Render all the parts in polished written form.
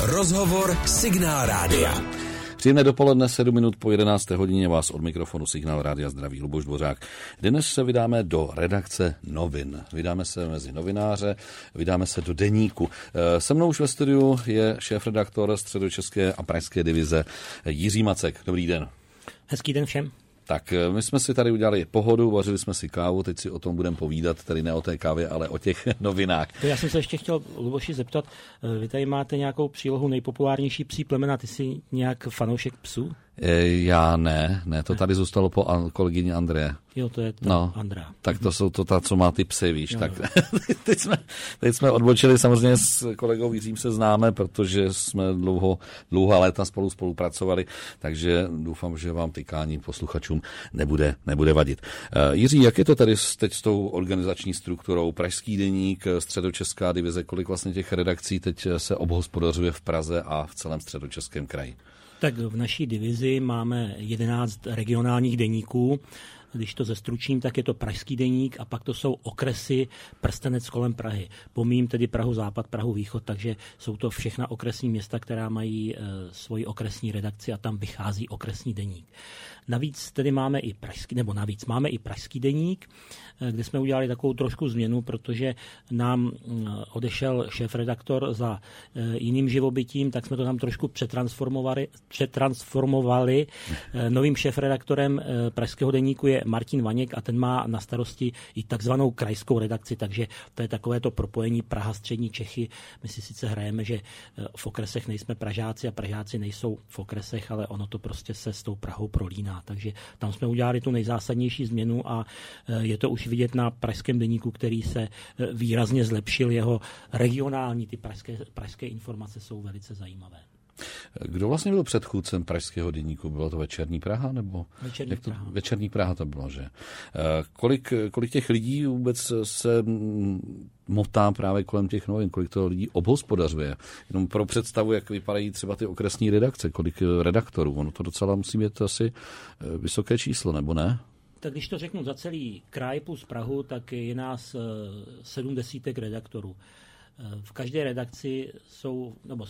Rozhovor Signál Rádia. Příjemné dopoledne, 7 minut po 11. hodině, vás od mikrofonu Signál Rádia zdraví Luboš Dvořák. Dnes se vydáme do redakce novin. Vydáme se mezi novináře, vydáme se do deníku. Se mnou už ve studiu je šéfredaktor středočeské a pražské divize Jiří Macek. Dobrý den. Hezký den všem. Tak my jsme si tady udělali pohodu, vařili jsme si kávu, teď si o tom budeme povídat, tedy ne o té kávě, ale o těch novinách. To já jsem se ještě chtěl, Luboši, zeptat, vy tady máte nějakou přílohu nejpopulárnější psí plemena, ty jsi nějak fanoušek psů? Já ne, to tady zůstalo po kolegyni Andreje. Jo, to je ta Andrea. Tak to jsou to ta, co má ty psy, víš. Jo, tak teď jsme odbočili, samozřejmě s kolegou Jiřím se známe, protože jsme dlouhá léta spolupracovali, takže doufám, že vám tykání posluchačům nebude vadit. Jiří, jak je to tady teď s tou organizační strukturou? Pražský deník, středočeská divize, kolik vlastně těch redakcí teď se obhospodařuje v Praze a v celém středočeském kraji? Tak v naší divizi máme 11 regionálních deníků. Když to zestručím, tak je to pražský deník a pak to jsou okresy prstenec kolem Prahy. Pomím tedy Prahu západ, Prahu východ, takže jsou to všechna okresní města, která mají svoji okresní redakci a tam vychází okresní deník. Navíc tedy máme i pražský deník, kde jsme udělali takovou trošku změnu, protože nám odešel šéfredaktor za jiným živobytím, tak jsme to tam trošku přetransformovali. Novým šéfredaktorem pražského deníku je Martin Vaněk a ten má na starosti i takzvanou krajskou redakci, takže to je takové to propojení Praha, střední Čechy. My si sice hrajeme, že v okresech nejsme Pražáci a Pražáci nejsou v okresech, ale ono to prostě se s tou Prahou prolíná. Takže tam jsme udělali tu nejzásadnější změnu a je to už vidět na pražském deníku, který se výrazně zlepšil. Jeho regionální, ty pražské informace jsou velice zajímavé. Kdo vlastně byl předchůdcem pražského deníku? Bylo to Večerní Praha? Nebo Večerní Praha to bylo, že? Kolik těch lidí vůbec se motá právě kolem těch novin? Kolik toho lidí obhospodařuje? Jenom pro představu, jak vypadají třeba ty okresní redakce, kolik redaktorů. Ono to docela musí být asi vysoké číslo, nebo ne? Tak když to řeknu za celý kraj plus Prahu, tak je nás 70 redaktorů. V každé redakci jsou, nebo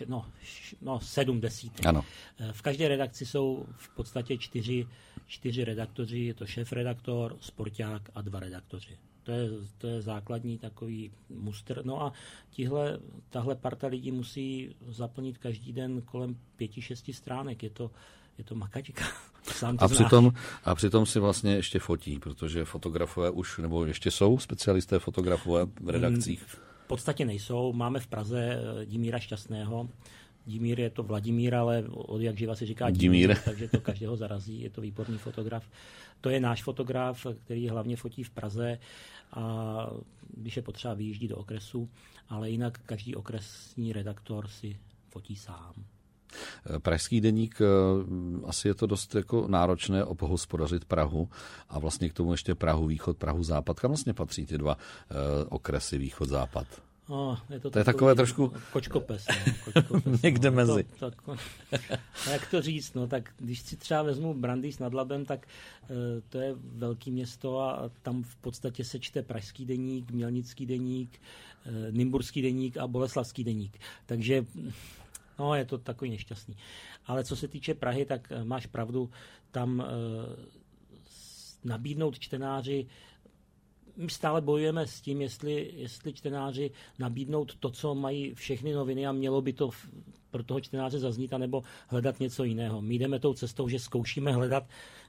70. Ano. V každé redakci jsou v podstatě čtyři redaktoři, je to šéfredaktor, sporták a 2 redaktoři. To je základní takový mustr. No a tahle parta lidí musí zaplnit každý den kolem 5-6 stránek. Je to makačka. A přitom si vlastně ještě fotí, protože fotografové už, nebo ještě jsou specialisté fotografové v redakcích? V podstatě nejsou. Máme v Praze Dimíra Šťastného. Dimír je to Vladimír, ale od jak živa se říká Dimír, takže to každého zarazí. Je to výborný fotograf. To je náš fotograf, který hlavně fotí v Praze a když je potřeba vyjíždí do okresu, ale jinak každý okresní redaktor si fotí sám. Pražský deník, asi je to dost jako náročné obhospodařit Prahu a vlastně k tomu ještě Prahu východ, Prahu západ. Kam vlastně patří ty 2 okresy východ západ? To je takové trošku kočkopes. Někde mezi. Jak to říct? Tak když si třeba vezmu Brandýs nad Labem, tak to je velké město a tam v podstatě se čte pražský deník, mělnický deník, nymburský deník a boleslavský deník. Takže je to takový nešťastný. Ale co se týče Prahy, tak máš pravdu, tam nabídnout čtenáři, my stále bojujeme s tím, jestli čtenáři nabídnout to, co mají všechny noviny a mělo by to pro toho čtenáře zaznít, anebo hledat něco jiného. My jdeme tou cestou, že zkoušíme hledat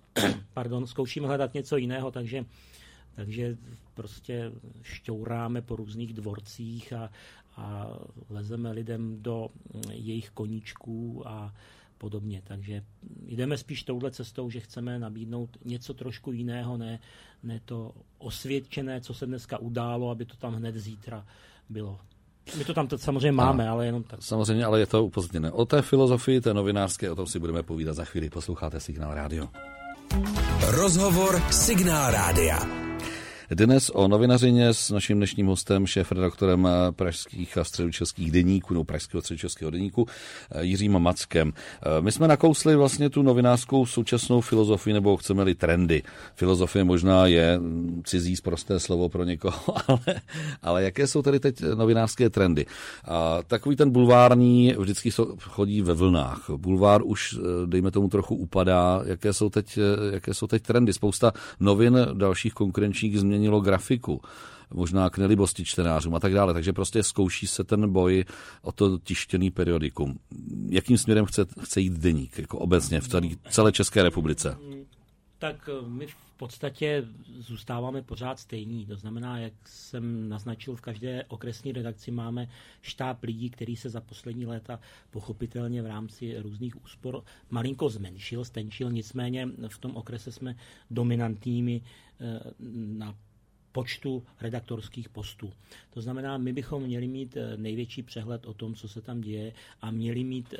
něco jiného, takže prostě šťouráme po různých dvorcích a lezeme lidem do jejich koníčků a podobně. Takže jdeme spíš touhle cestou, že chceme nabídnout něco trošku jiného, ne to osvědčené, co se dneska událo, aby to tam hned zítra bylo. My to tam samozřejmě máme, ale jenom tak. Samozřejmě, ale je to upozorněné. O té filozofii, té novinářské, o tom si budeme povídat za chvíli. Posloucháte Signál Rádio. Rozhovor Signál Rádia. Dnes o novinařině s naším dnešním hostem, šéfredaktorem pražských a středočeských deníků, nebo pražského středočeského deníku, Jiřím Mackem. My jsme nakousli vlastně tu novinářskou současnou filozofii, nebo chceme-li trendy. Filozofie možná je cizí sprosté slovo pro někoho, ale jaké jsou tady teď novinářské trendy? Takový ten bulvární vždycky chodí ve vlnách. Bulvár už, dejme tomu, trochu upadá. Jaké jsou teď trendy? Spousta novin dalších konkurenčních změnilo grafiku, možná k nelibosti čtenářům a tak dále. Takže prostě zkouší se ten boj o to tištěný periodikum. Jakým směrem chce jít deník, jako obecně v celé České republice? Tak my v podstatě zůstáváme pořád stejní. To znamená, jak jsem naznačil, v každé okresní redakci máme štáb lidí, který se za poslední léta pochopitelně v rámci různých úspor malinko stenčil, nicméně v tom okrese jsme dominantními na počtu redaktorských postů. To znamená, my bychom měli mít největší přehled o tom, co se tam děje a měli mít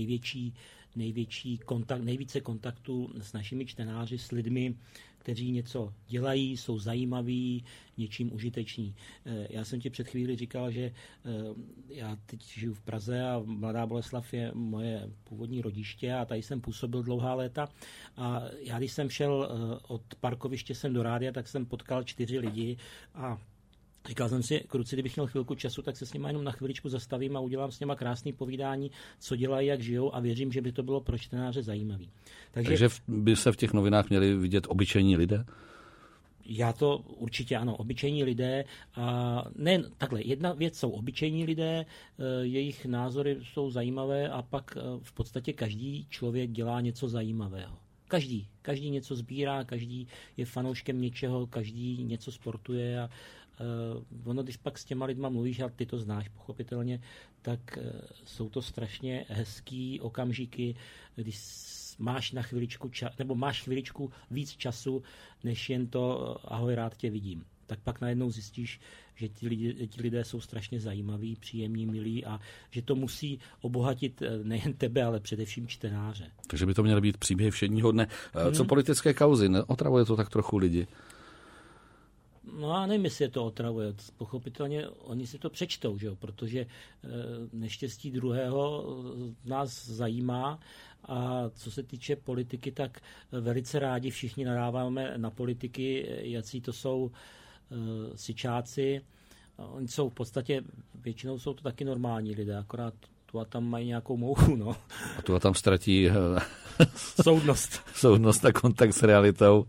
nejvíce kontaktů s našimi čtenáři, s lidmi, kteří něco dělají, jsou zajímaví, něčím užiteční. Já jsem ti před chvíli říkal, že já teď žiju v Praze a Mladá Boleslav je moje původní rodiště a tady jsem působil dlouhá léta. A já, když jsem šel od parkoviště sem do rádia, tak jsem potkal 4 lidi a říkal jsem si, kluci, kdybych měl chvilku času, tak se s nimi jenom na chviličku zastavím a udělám s nima krásný povídání, co dělají, jak žijou a věřím, že by to bylo pro čtenáře zajímavý. Takže by se v těch novinách měli vidět obyčejní lidé? Já to určitě ano, obyčejní lidé. A ne, takhle, jedna věc jsou obyčejní lidé, jejich názory jsou zajímavé a pak v podstatě každý člověk dělá něco zajímavého. Každý něco sbírá, každý je fanouškem něčeho, každý něco sportuje a ono, když pak s těma lidma mluvíš, a ty to znáš pochopitelně, tak jsou to strašně hezký okamžiky, když máš na chviličku máš chviličku víc času, než jen to ahoj, rád tě vidím. Tak pak najednou zjistíš, že ti lidé jsou strašně zajímaví, příjemní, milí a že to musí obohatit nejen tebe, ale především čtenáře. Takže by to měly být příběhy všedního dne. Co politické kauzy? Otravuje to tak trochu lidi? No a nevím, jestli je to otravuje. Pochopitelně oni si to přečtou, že jo? Protože neštěstí druhého nás zajímá a co se týče politiky, tak velice rádi všichni nadáváme na politiky, jací to jsou syčáci. Oni jsou v podstatě, většinou jsou to taky normální lidé, akorát tu a tam mají nějakou mouchu, no. A tu a tam ztratí soudnost a kontakt s realitou.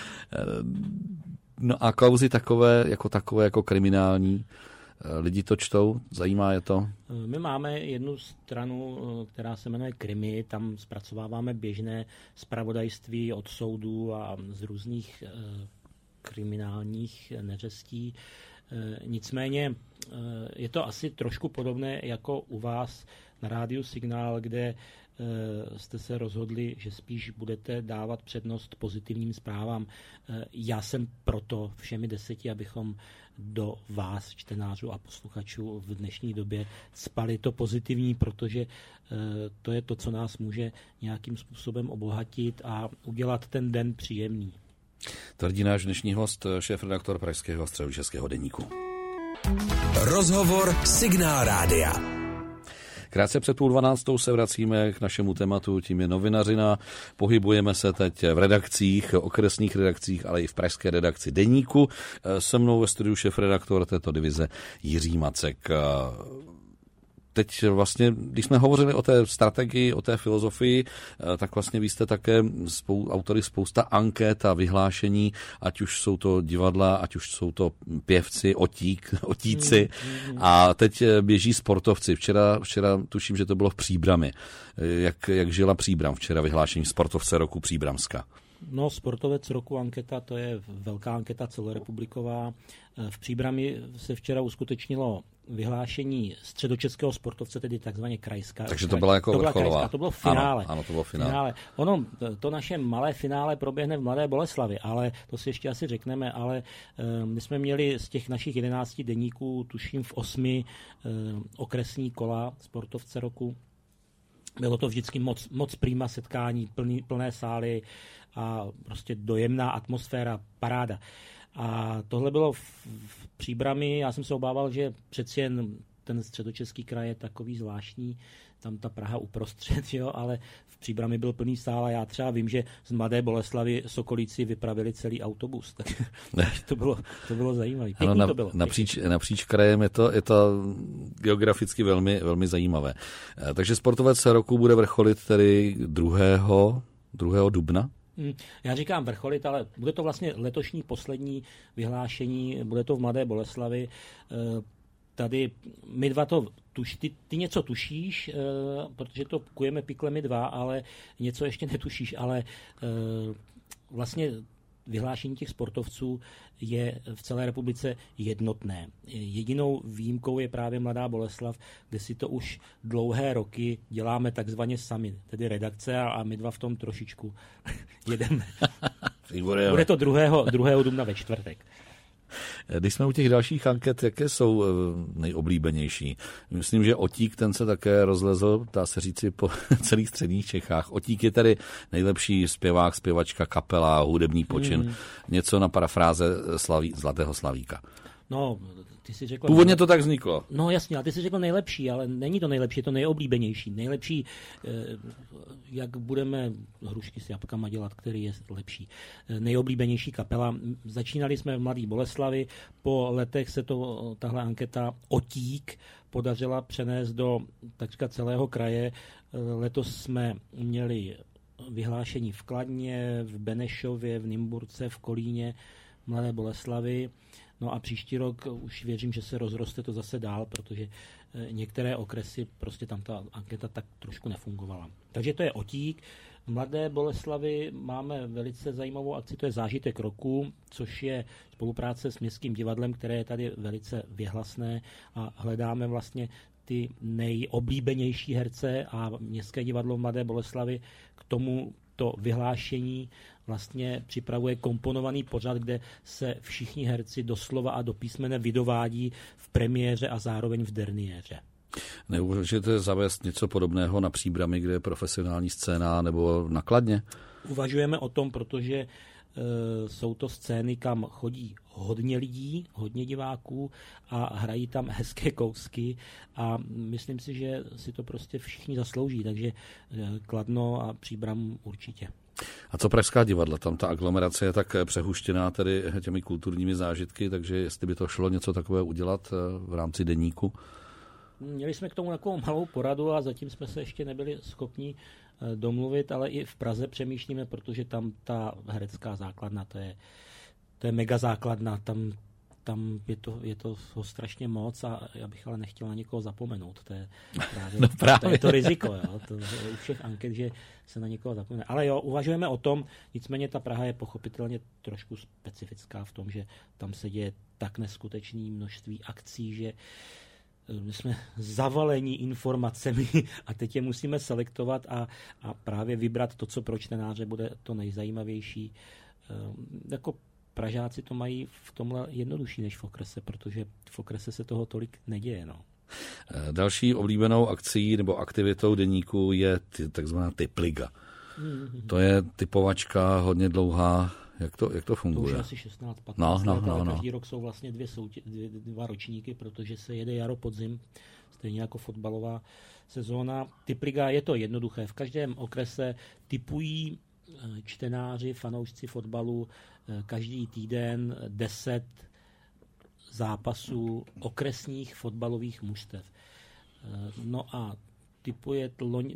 No a kauzy takové jako kriminální, lidi to čtou, zajímá je to? My máme jednu stranu, která se jmenuje Krimi, tam zpracováváme běžné zpravodajství od soudů a z různých kriminálních neřestí. Nicméně je to asi trošku podobné jako u vás na rádiu Signál, kde jste se rozhodli, že spíš budete dávat přednost pozitivním zprávám. Já jsem proto všemi 10, abychom do vás, čtenářů a posluchačů v dnešní době cpali to pozitivní, protože to je to, co nás může nějakým způsobem obohatit a udělat ten den příjemný. Tvrdí náš dnešní host, šéfredaktor pražského středočeského deníku. Rozhovor Signál rádia. Krátce před 11:30 se vracíme k našemu tématu, tím je novinařina. Pohybujeme se teď v redakcích, okresních redakcích, ale i v pražské redakci deníku. Se mnou ve studiu šéfredaktor této divize Jiří Macek. Teď vlastně, když jsme hovořili o té strategii, o té filozofii, tak vlastně vy jste také autory spousta anket a vyhlášení, ať už jsou to divadla, ať už jsou to pěvci, otíci a teď běží sportovci. Včera tuším, že to bylo v Příbrami. Jak žila Příbram včera vyhlášení sportovce roku Příbramska? No, sportovec roku anketa, to je velká anketa celorepubliková. V Příbrami se včera uskutečnilo vyhlášení středočeského sportovce, tedy takzvaně krajská. Takže to byla jako vrcholová. To bylo finále. Ano, to bylo finále. Ono, to naše malé finále proběhne v Mladé Boleslavi, ale to si ještě asi řekneme, ale my jsme měli z těch našich 11 deníků, tuším v 8 okresní kola sportovce roku. Bylo to vždycky moc prima setkání, plné sály a prostě dojemná atmosféra, paráda. A tohle bylo v Příbrami. Já jsem se obával, že přeci jen ten Středočeský kraj je takový zvláštní, tam ta Praha uprostřed, jo, ale v Příbrami byl plný sál a já třeba vím, že z Mladé Boleslavy Sokolíci vypravili celý autobus. Tak to bylo zajímavé. Ano, to bylo. Napříč krajem je to geograficky velmi, velmi zajímavé. Takže sportovec roku bude vrcholit tedy 2. dubna? Já říkám vrcholit, ale bude to vlastně letošní poslední vyhlášení, bude to v Mladé Boleslavi. Tady my dva to ty něco tušíš, protože to kujeme piklemi 2, ale něco ještě netušíš, ale vlastně vyhlášení těch sportovců je v celé republice jednotné. Jedinou výjimkou je právě Mladá Boleslav, kde si to už dlouhé roky děláme takzvaně sami, tedy redakce a my dva v tom trošičku jedeme. Bude to 2. dubna ve čtvrtek. Když jsme u těch dalších anket, jaké jsou nejoblíbenější? Myslím, že Otík, ten se také rozlezl, dá se říci, po celých středních Čechách. Otík je tedy nejlepší zpěvák, zpěvačka, kapela, hudební počin. Něco na parafráze Zlatého Slavíka. No, ty si řekl... Původně to tak vzniklo. No jasně, ale ty si řekl nejlepší, ale není to nejlepší, je to nejoblíbenější. Nejlepší, jak budeme hrušky s jabkama dělat, který je lepší. Nejoblíbenější kapela. Začínali jsme v Mladé Boleslavi, po letech se tahle anketa Otík podařila přenést do takřka celého kraje. Letos jsme měli vyhlášení v Kladně, v Benešově, v Nymburce, v Kolíně, Mladé Boleslavi. No a příští rok už věřím, že se rozroste to zase dál, protože některé okresy, prostě tam ta anketa tak trošku nefungovala. Takže to je Otík. V Mladé Boleslavi máme velice zajímavou akci, to je Zážitek roku, což je spolupráce s Městským divadlem, které je tady velice věhlasné a hledáme vlastně ty nejoblíbenější herce a Městské divadlo v Mladé Boleslavi k tomu to vyhlášení vlastně připravuje komponovaný pořad, kde se všichni herci doslova a do písmene vydovádí v premiéře a zároveň v derniéře. Neuvažujete zavést něco podobného na Příbrami, kde je profesionální scéna, nebo na Kladně? Uvažujeme o tom, protože jsou to scény, kam chodí hodně lidí, hodně diváků a hrají tam hezké kousky a myslím si, že si to prostě všichni zaslouží, takže Kladno a Příbram určitě. A co pražská divadla? Tam ta aglomerace je tak přehuštěná tedy těmi kulturními zážitky, takže jestli by to šlo něco takového udělat v rámci deníku? Měli jsme k tomu takovou malou poradu a zatím jsme se ještě nebyli schopni domluvit, ale i v Praze přemýšlíme, protože tam ta herecká základna, to je mega základna, tam je to strašně moc a já bych ale nechtěl na někoho zapomenout. To je právě. To je to riziko, jo? To je u všech anket, že se na někoho zapomene. Ale jo, uvažujeme o tom, nicméně ta Praha je pochopitelně trošku specifická v tom, že tam se děje tak neskutečné množství akcí, že my jsme zavalení informacemi a teď je musíme selektovat a právě vybrat to, co pro čtenáře bude to nejzajímavější. Jako Pražáci to mají v tomhle jednodušší než v okrese, protože v okrese se toho tolik neděje. No. Další oblíbenou akcí nebo aktivitou deníku je takzvaná typliga. To je typovačka hodně dlouhá. Jak to funguje? To už asi 16-15 let. Každý rok jsou vlastně dva ročníky, protože se jede jaro, podzim, stejně jako fotbalová sezóna. Typliga je to jednoduché. V každém okrese tipují čtenáři, fanoušci fotbalu každý týden 10 zápasů okresních fotbalových mužstev. No a tipuje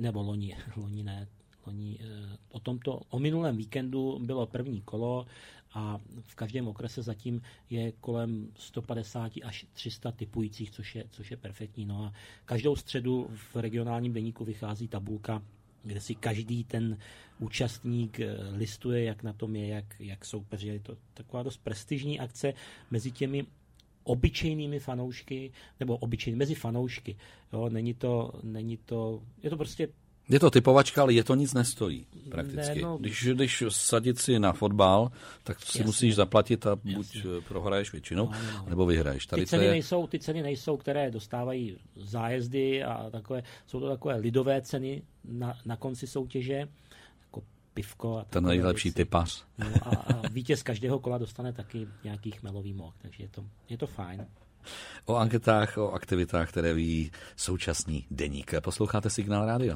o minulém víkendu bylo první kolo a v každém okrese zatím je kolem 150 až 300 tipujících, což je perfektní. No a každou středu v regionálním deníku vychází tabulka, kde si každý ten účastník listuje, jak na tom je, jak soupeři. Je to taková dost prestižní akce mezi těmi obyčejnými fanoušky, nebo mezi fanoušky. Jo, je to prostě... Je to typovačka, ale je to nic nestojí prakticky. Když sadit si na fotbal, tak si musíš zaplatit a buď prohraješ většinou, nebo vyhraješ. Ty ceny nejsou, které dostávají zájezdy a takové, jsou to takové lidové ceny na konci soutěže, jako pivko. A ten nejlepší typař. No a vítěz každého kola dostane taky nějaký chmelový mok, takže je to fajn. O anketách, o aktivitách, které ví současný deník. Posloucháte Signál rádia.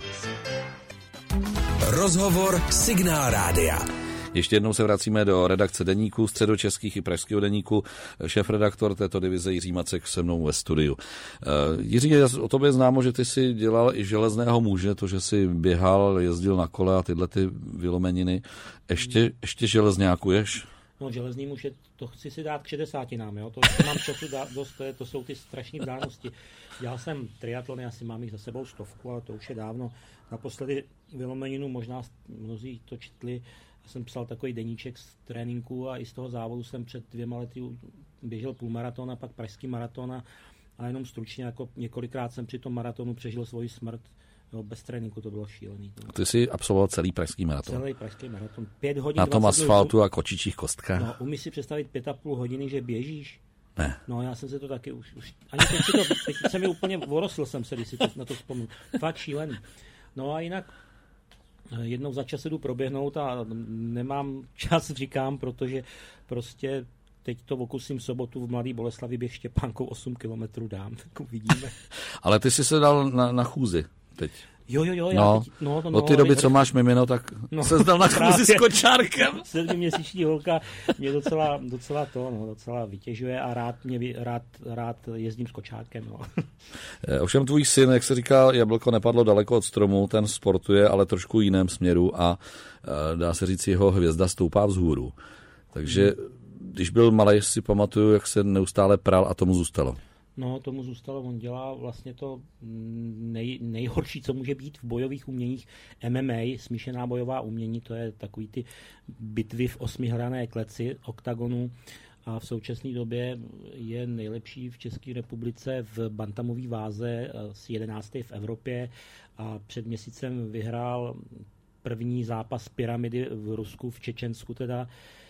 Rozhovor Signál rádia. Ještě jednou se vracíme do redakce deníku, středočeských i pražského deníku. Šéfredaktor této divize Jiří Macek se mnou ve studiu. Jiří, o tobě známo, že ty si dělal i železného muže, to, že si běhal, jezdil na kole a tyhle ty vylomeniny. Ještě železňákuješ? No, železný muž, to chci si dát k 60, jo? To mám času dát dost, to jsou ty strašné vzdálenosti. Dělal jsem triatlony, asi mám jich za sebou 100, ale to už je dávno. Naposledy vylomeninu, možná mnozí to četli, jsem psal takový deníček z tréninku a i z toho závodu jsem před 2 lety běžel půlmaraton a pak pražský maraton a jenom stručně, jako několikrát jsem při tom maratonu přežil svoji smrt. No, bez tréninku to bylo šílený. Ty jsi absolvoval celý pražský maraton. Celý pražský maraton. 5 hodin. Na tom asfaltu a kočičích kostkách. No, umíš si představit 5,5 hodiny, že běžíš? Ne. No, já jsem se to taky už ani teď se mi úplně vorosl jsem se, když si na to vzpomínal. Fakt šílený. No a jinak jednou za čas se jdu proběhnout a nemám čas, říkám, protože prostě teď to okusím sobotu v Mladé Boleslavi běh Štěpánkou 8 kilometrů dám, tak uvidíme. Ale ty jsi se dal na chůzi teď. Jo. Od té doby, co máš mimino, tak se zdal na chůzi s kočárkem. 7měsíční holka mě docela vytěžuje a rád jezdím s kočárkem. No. Ovšem tvůj syn, jak se říká, jablko nepadlo daleko od stromu, ten sportuje, ale trošku v jiném směru a dá se říct, jeho hvězda stoupá vzhůru. Takže když byl malej, si pamatuju, jak se neustále pral a tomu zůstalo. No, tomu zůstalo. On dělá vlastně to nejhorší, co může být v bojových uměních. MMA, smíšená bojová umění, to je takový ty bitvy v 8hrané kleci, oktagonu. A v současné době je nejlepší v České republice v bantamové váze, z 11. v Evropě. A před měsícem vyhrál první zápas pyramidy v Rusku, v Čečensku teda.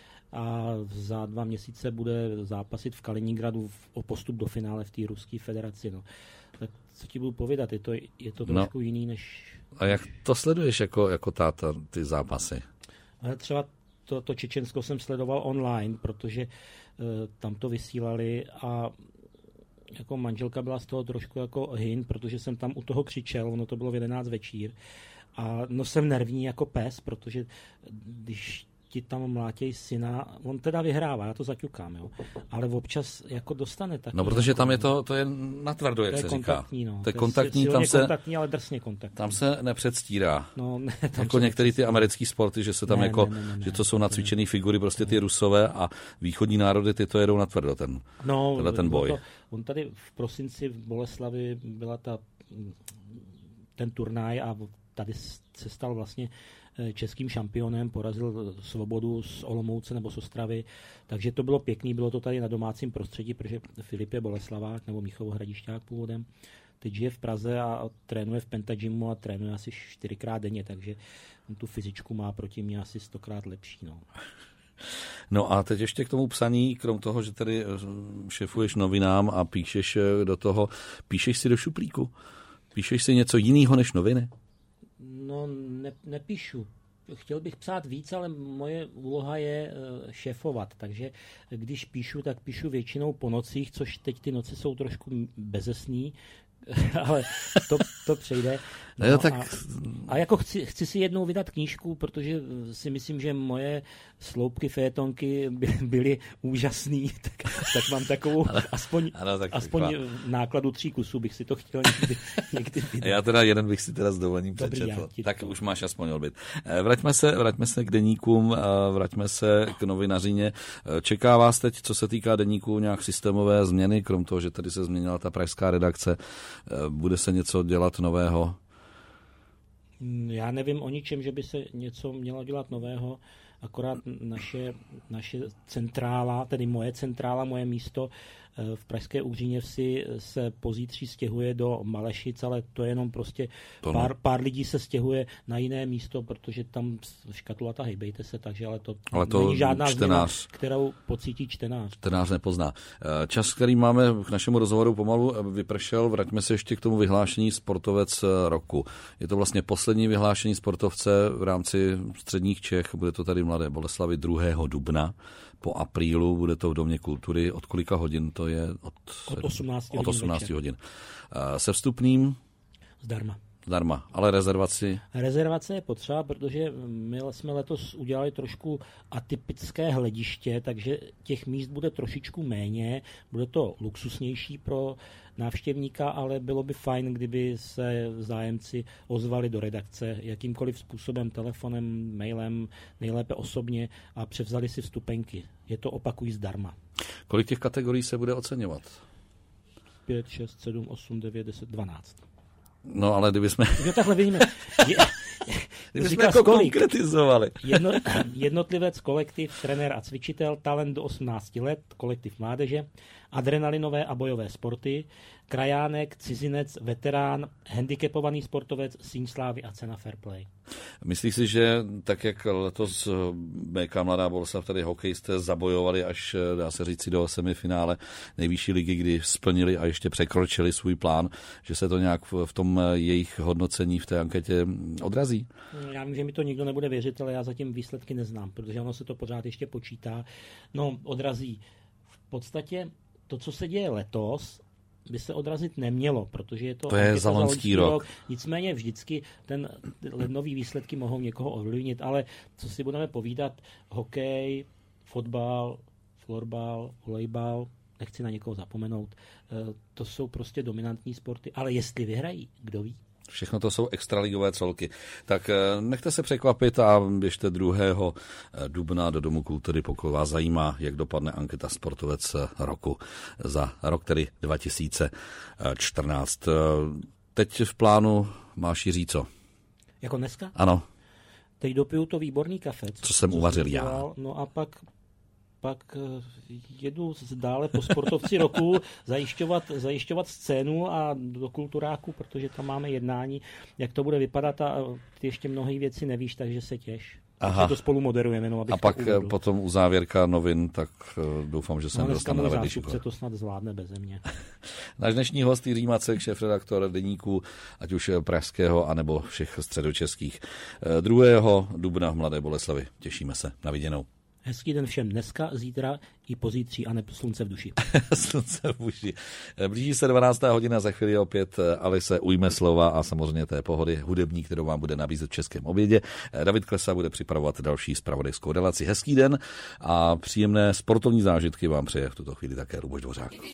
A za 2 měsíce bude zápasit v Kaliningradu o postup do finále v té ruské federaci. No. Tak co ti budu povědat, je to trošku jiný než... A jak to sleduješ jako táta, ty zápasy? Ale třeba to Čečensko jsem sledoval online, protože tam to vysílali a jako manželka byla z toho trošku jako hin, protože jsem tam u toho křičel, ono to bylo v 11 večír. A no jsem nervní jako pes, protože když ti tam mlátěj syna, on teda vyhrává, já to zaťukám, jo. Ale občas jako dostane taky. No, protože tam je to je natvrdo, jak se říká. No. To je kontaktní, tam se kontaktní, ale drsně kontaktní. Tam se nepředstírá. No, ne, jako některé ty americké sporty, že se tam ne, že to jsou nacvičené figury, prostě ty Rusové a východní národy, ty to jedou natvrdo, ten boj. On tady v prosinci v Boleslavi byla ten turnaj a tady se stal vlastně českým šampionem, porazil Svobodu z Olomouce nebo z Ostravy, takže to bylo pěkný, bylo to tady na domácím prostředí, protože Filip je Boleslavák nebo Míchovo-Hradišťák původem, teď žije v Praze a trénuje v Pentagymu a trénuje asi 4krát denně, takže on tu fyzičku má proti mě asi 100krát lepší. No a teď ještě k tomu psaní, krom toho, že tady šefuješ novinám a píšeš do toho, píšeš si do šuplíku? Píšeš si něco jiného než noviny? No, nepíšu. Chtěl bych psát víc, ale moje úloha je šéfovat, takže když píšu, tak píšu většinou po nocích, což teď ty noci jsou trošku bezesný, ale to přejde. No, jo, tak... a jako chci si jednou vydat knížku, protože si myslím, že moje sloupky fejetonky byly úžasný, tak mám takovou aspoň nákladu 3 kusů bych si to chtěl někdy vydat. Já teda jeden bych si teda s dovolením přečetl. Tak už máš aspoň odbyt. Vraťme se k deníkům, vraťme se k novinařině. Čeká vás teď, co se týká deníků, nějak systémové změny, krom toho, že tady se změnila ta pražská redakce? Bude se něco dělat nového? Já nevím o ničem, že by se něco mělo dělat nového. akorát naše centrála, tedy moje centrála, moje místo v pražské Úříněvsi se pozítří stěhuje do Malešic, ale to je jenom prostě pár lidí se stěhuje na jiné místo, protože tam škatulata hejbejte se, takže ale to není žádná změna, kterou pocítí čtenář. Čtenář nepozná. Čas, který máme k našemu rozhovoru pomalu vypršel, vraťme se ještě k tomu vyhlášení sportovec roku. Je to vlastně poslední vyhlášení sportovce v rámci středních Čech, bude to tady Mladé Boleslavi 2. dubna. Po aprílu bude to v Domě kultury. Od kolika hodin to je? Od 18 hodin. Se vstupným? Zdarma, ale rezervaci? Rezervace je potřeba, protože my jsme letos udělali trošku atypické hlediště, takže těch míst bude trošičku méně, bude to luxusnější pro návštěvníka, ale bylo by fajn, kdyby se zájemci ozvali do redakce jakýmkoliv způsobem, telefonem, mailem, nejlépe osobně a převzali si vstupenky. Je to, opakují, zdarma. Kolik těch kategorií se bude oceňovat? 5, 6, 7, 8, 9, 10, 12. No, ale kdybychom... No takhle vidíme. Kdybychom jako konkretizovali. Jednotlivec, kolektiv, trenér a cvičitel, talent do 18 let, kolektiv mládeže, adrenalinové a bojové sporty, krajánek, cizinec, veterán, handicapovaný sportovec, síň slávy a cena fair play. Myslíš si, že tak, jak letos BK Mladá Boleslav, tady hokejisté zabojovali až, dá se říct, do semifinále nejvyšší ligy, kdy splnili a ještě překročili svůj plán, že se to nějak v tom jejich hodnocení v té anketě odrazí? Já vím, že mi to nikdo nebude věřit, ale já zatím výsledky neznám, protože ono se to pořád ještě počítá. No, odrazí. V podstatě to, co se děje letos, by se odrazit nemělo, protože je to je za loňský rok. Nicméně vždycky ten lednový výsledky mohou někoho ovlivnit, ale co si budeme povídat, hokej, fotbal, florbal, volejbal, nechci na někoho zapomenout, to jsou prostě dominantní sporty, ale jestli vyhrají, kdo ví? Všechno to jsou extraligové celky. Tak nechte se překvapit a běžte 2. dubna do Domu kultury, pokud vás zajímá, jak dopadne anketa sportovec roku za rok, tedy 2014. Teď v plánu máš, Jiří, co? Jako dneska? Ano. Teď dopiju to výborný kafe. Co jsem uvařil já. No a pak jedu dále po sportovci roku zajišťovat scénu a do kulturáku, protože tam máme jednání, jak to bude vypadat a ty ještě mnohé věci nevíš, takže se těš. Takže to spolu moderujeme. No, a pak potom u závěrka novin, tak doufám, že jsem dostane na vedlejší. Dneska můj zástupce to snad zvládne beze mě. Náš dnešní host Jiří Macek, šéfredaktor deníků, ať už pražského, anebo všech středočeských. 2. dubna v Mladé Boleslavi. Těšíme se. Na viděnou. Hezký den všem dneska, zítra i pozítří a ne slunce v duši. Slunce v duši. Blíží se 12. hodina, za chvíli opět Alice ujme slova a samozřejmě té pohody hudební, kterou vám bude nabízet v Českém obědě. David Klesa bude připravovat další zpravodajskou relaci. Hezký den a příjemné sportovní zážitky vám přeje v tuto chvíli také Luboš Dvořák.